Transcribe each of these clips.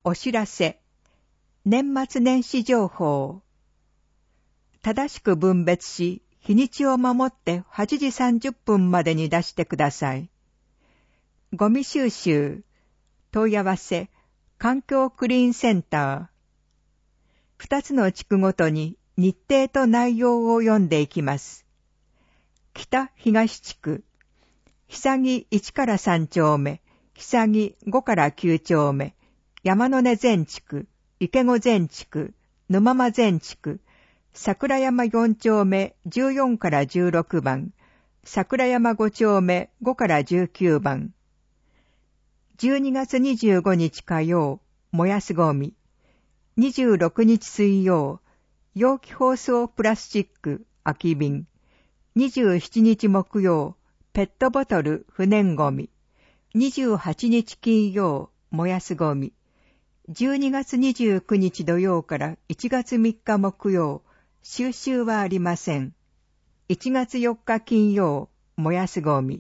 お知らせ、年末年始情報。正しく分別し、日にちを守って8時30分までに出してください。ゴミ収集、問い合わせ、環境クリーンセンター。2つの地区ごとに日程と内容を読んでいきます。北東地区、久木1から3丁目、久木5から9丁目、山の根全地区、池子全地区、沼間全地区、桜山4丁目14から16番、桜山5丁目5から19番。12月25日火曜、燃やすゴミ。26日水曜、容器包装プラスチック、空き瓶。27日木曜、ペットボトル不燃ゴミ。28日金曜、燃やすゴミ。12月29日土曜から1月3日木曜、収集はありません。1月4日金曜、燃やすゴミ。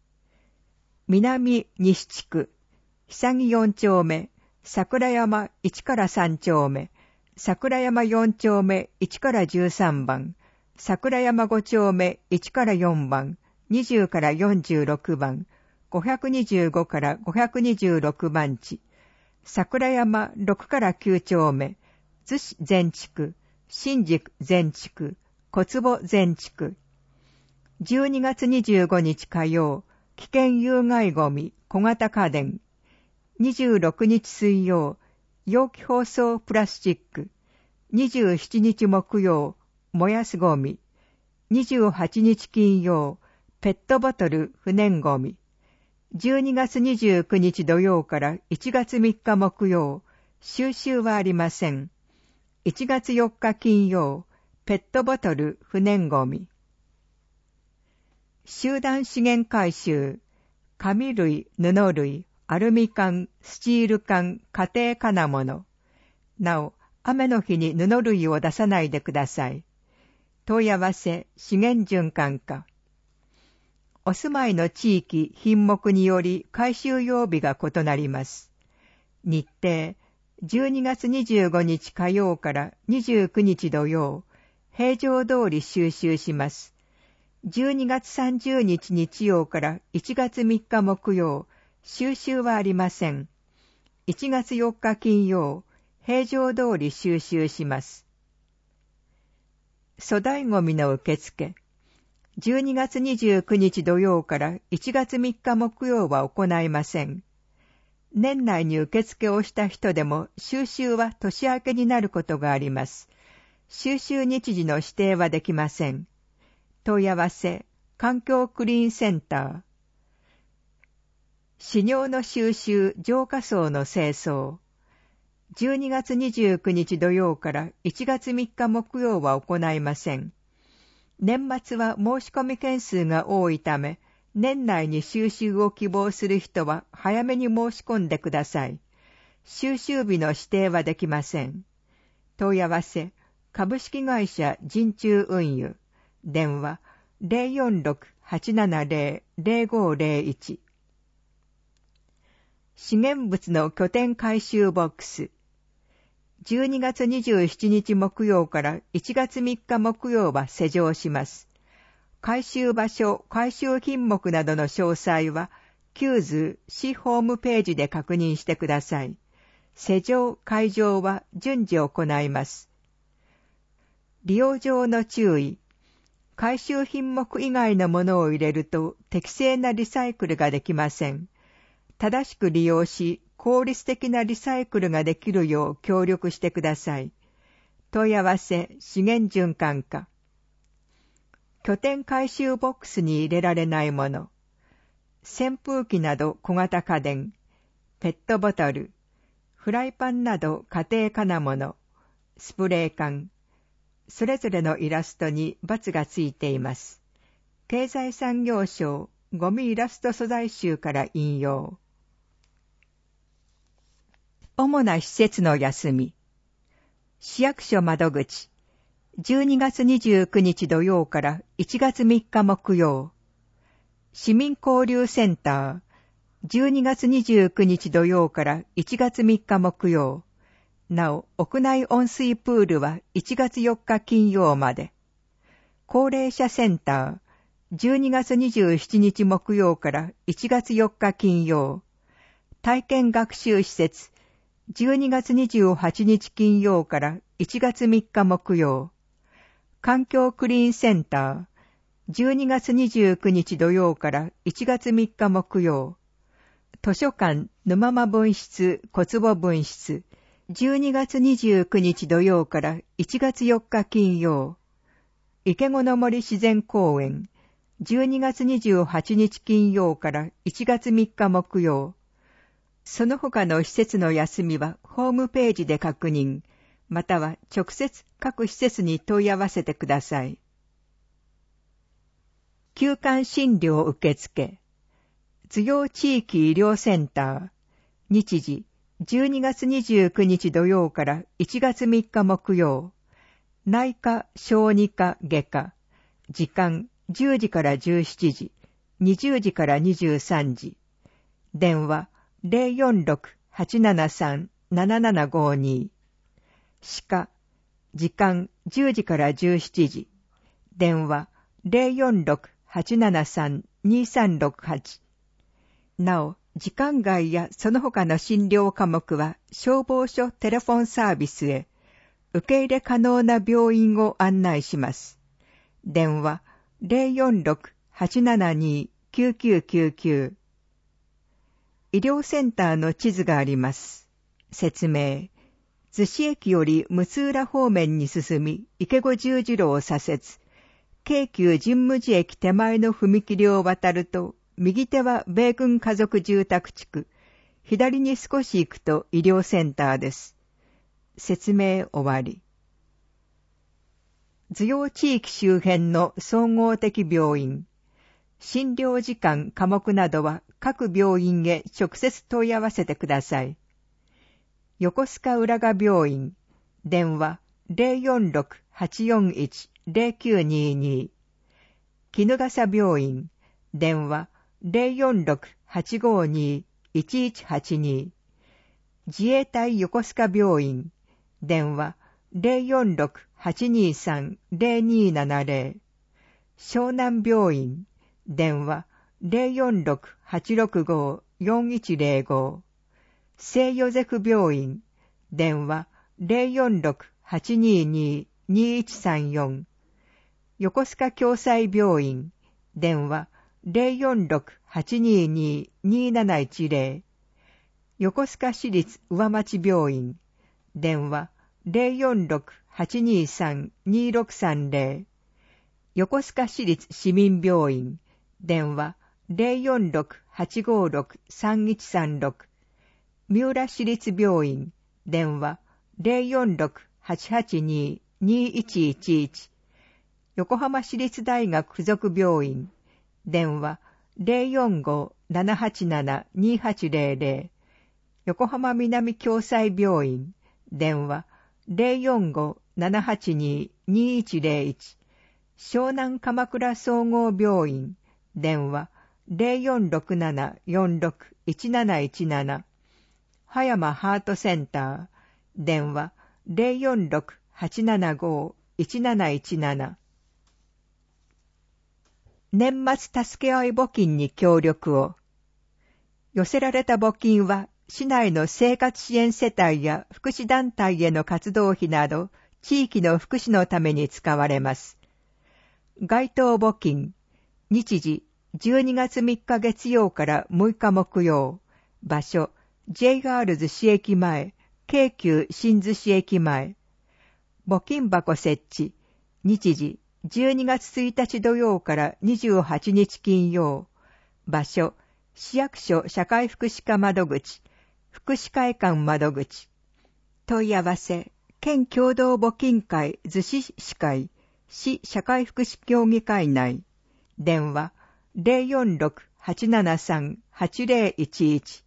南西地区、久木4丁目、桜山1から3丁目、桜山4丁目1から13番、桜山5丁目1から4番、20から46番、525から526番地、桜山6から9丁目、逗子全地区、新宿全地区、小坪全地区。12月25日火曜、危険有害ゴミ、小型家電。26日水曜、容器包装プラスチック。27日木曜、燃やすゴミ。28日金曜、ペットボトル不燃ゴミ。12月29日土曜から1月3日木曜、収集はありません。1月4日金曜、ペットボトル不燃ゴミ。集団資源回収、紙類、布類、アルミ缶、スチール缶、家庭金物。なお、雨の日に布類を出さないでください。問い合わせ、資源循環課。お住まいの地域、品目により回収曜日が異なります。日程、12月25日火曜から29日土曜、平常通り収集します。12月30日日曜から1月3日木曜、収集はありません。1月4日金曜、平常通り収集します。粗大ゴミの受付。12月29日土曜から1月3日木曜は行いません。年内に受付をした人でも収集は年明けになることがあります。収集日時の指定はできません。問い合わせ、環境クリーンセンター。飼料の収集、浄化槽の清掃。12月29日土曜から1月3日木曜は行いません。年末は申し込み件数が多いため、年内に収集を希望する人は早めに申し込んでください。収集日の指定はできません。問い合わせ、株式会社人中運輸。電話、046-870-0501。資源物の拠点回収ボックス。12月27日木曜から1月3日木曜は施錠します。回収場所、回収品目などの詳細は、旧図市ホームページで確認してください。施錠、開錠は順次行います。利用上の注意。回収品目以外のものを入れると適正なリサイクルができません。正しく利用し、効率的なリサイクルができるよう協力してください。問い合わせ、資源循環課。拠点回収ボックスに入れられないもの。扇風機など小型家電、ペットボトル、フライパンなど家庭金物、スプレー缶。それぞれのイラストに×がついています。経済産業省ゴミイラスト素材集から引用。主な施設の休み。市役所窓口。12月29日土曜から1月3日木曜。市民交流センター。 12月29日土曜から1月3日木曜。なお、屋内温水プールは1月4日金曜まで。高齢者センター、12月27日木曜から1月4日金曜。体験学習施設、12月28日金曜から1月3日木曜。環境クリーンセンター、12月29日土曜から1月3日木曜。図書館沼間分室小坪分室、12月29日土曜から1月4日金曜。池子の森自然公園、12月28日金曜から1月3日木曜。その他の施設の休みはホームページで確認、または直接各施設に問い合わせてください。休館診療受付、津陽地域医療センター、日時12月29日土曜から1月3日木曜。内科、小児科、外科、時間10時から17時、20時から23時。電話046-873-7752。歯科、時間10時から17時。電話046-873-2368。なお、時間外やその他の診療科目は消防署テレフォンサービスへ、受け入れ可能な病院を案内します。電話046-872-9999。医療センターの地図があります。説明。逗子駅より六浦方面に進み、池子十字路を左折。京急神武寺駅手前の踏切を渡ると、右手は米軍家族住宅地区。左に少し行くと医療センターです。説明終わり。津陽地域周辺の総合的病院。診療時間、科目などは各病院へ直接問い合わせてください。横須賀浦賀病院。電話046-841-0922。衣笠病院。電話046-852-1182。自衛隊横須賀病院。電話046-823-0270。湘南病院。電話046-865-4105。聖ヨゼフ病院。電話046-822-2134。横須賀共済病院。電話046-822-2710。横須賀市立上町病院。電話046-823-2630。横須賀市立市民病院。電話046-856-3136。三浦市立病院。電話046-882-2111。横浜市立大学附属病院。電話045-787-2800。横浜南共済病院。電話045-782-2101。湘南鎌倉総合病院。電話0467461717。葉山ハートセンター。電話046-875-1717。年末助け合い募金に協力を。寄せられた募金は、市内の生活支援世帯や福祉団体への活動費など、地域の福祉のために使われます。該当募金、日時12月3日月曜から6日木曜、場所 JR 逗子駅前、京急新逗子駅前。募金箱設置、日時12月1日土曜から28日金曜、場所市役所社会福祉課窓口、福祉会館窓口。問い合わせ、県共同募金会逗子市会、市社会福祉協議会内。電話046-873-8011。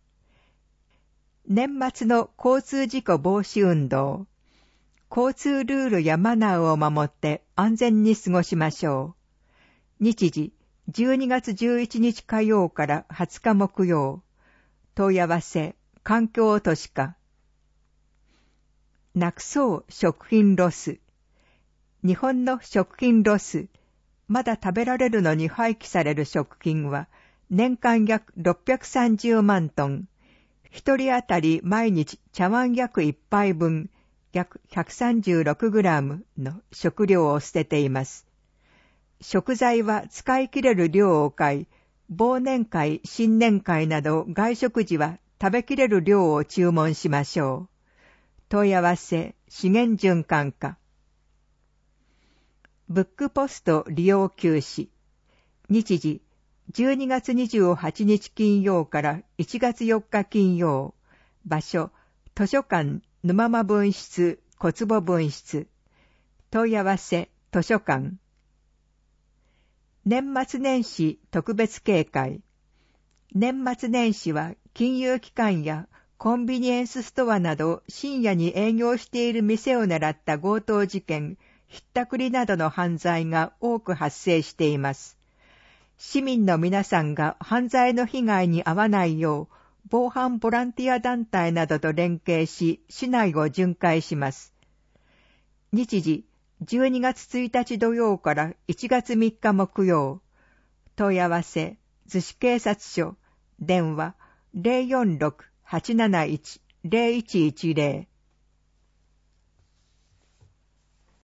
年末の交通事故防止運動。交通ルールやマナーを守って安全に過ごしましょう。日時 12月11日火曜から20日木曜。問い合わせ、環境都市課。なくそう食品ロス。日本の食品ロス、まだ食べられるのに廃棄される食品は年間約630万トン、一人当たり毎日茶碗約1杯分、約136グラムの食料を捨てています。食材は使い切れる量を買い、忘年会、新年会など外食時は食べきれる量を注文しましょう。問い合わせ、資源循環課。ブックポスト利用休止。日時、12月28日金曜から1月4日金曜。場所、図書館沼間分室小坪分室。問い合わせ、図書館。年末年始特別警戒。年末年始は金融機関やコンビニエンスストアなど深夜に営業している店を狙った強盗事件、ひったくりなどの犯罪が多く発生しています。市民の皆さんが犯罪の被害に遭わないよう、防犯ボランティア団体などと連携し、市内を巡回します。日時、12月1日土曜から1月3日木曜。問い合わせ、逗子警察署、電話 046-871-0110